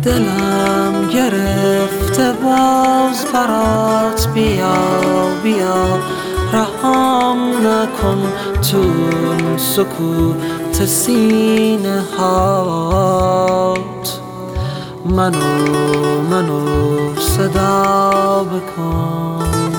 دلم گرفته باز برات بیا بیا رهام نکن تو اون سکوت سینه هات منو صدا بکن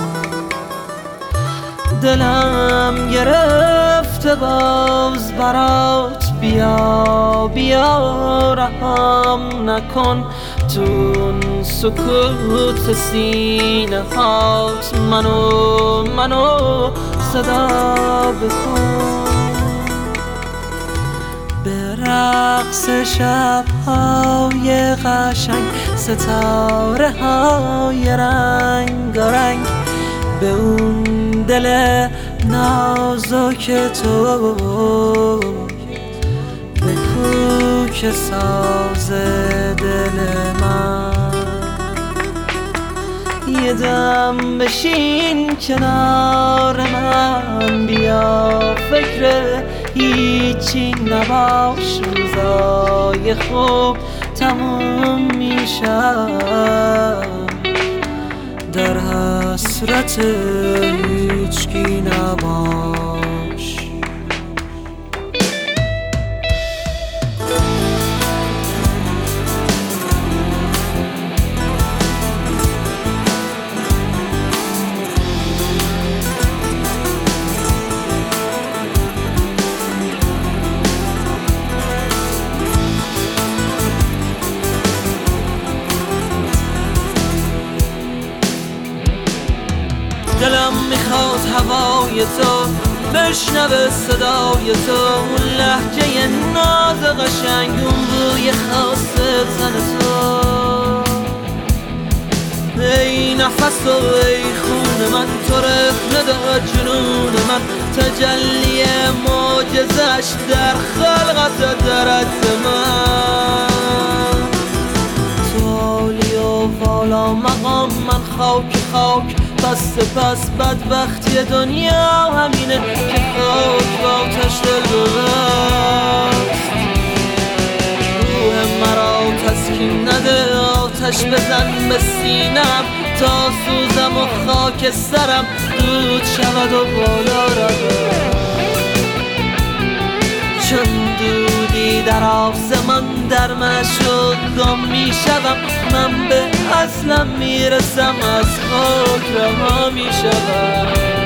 دلم گرفته باز برات بیا بیا رهام نکن تو اون سکوت سینه هات منو صدا بکن به رقص شب‌های قشنگ ستاره های رنگارنگ به اون دل نازک تو بگو که ساز دل من یه دم بشین کنار من بیا فکر هیچی نباش روزای خوب تموم میشن در حسرت هیچکی نباش دلم میخواد هوای تو بشنوه صدای تو اون لحجه ناز قشنگ اون بوی خاص تن تو ای نفس و ای خون من تو رخنه داد جنون من تجلی معجزش در خلقت درد من تو عالی و والا مقام من خاک پس بدبختی دنیا همینه که خاک با آتش دل ببست روح مرا تسکین نده آتش بزن به سینم تا سوزم و خاک سرم دود شود و بالا رود چون دودی در آسمان در معشوق گم میشوم من به اصلم میرسم از خاک رها میشوم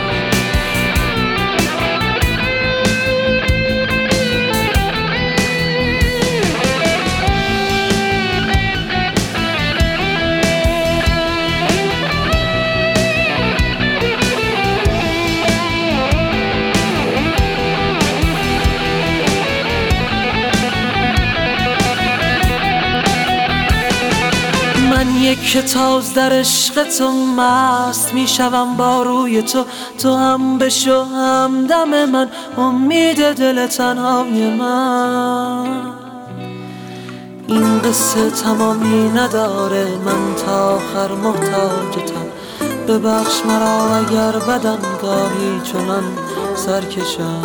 من یک تاز در عشق تو مست میشوم با روی تو هم بشو همدم من امید دل تنهای من این قصه تمامی نداره من تا آخر محتاجتم ببخش مرا اگر بدم گاهی چنان سرکشم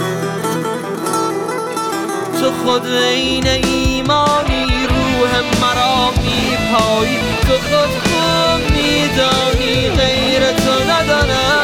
تو خود عین ایمانی روح مرا میپایی تو خود خوب میدانی غیر تو ندانم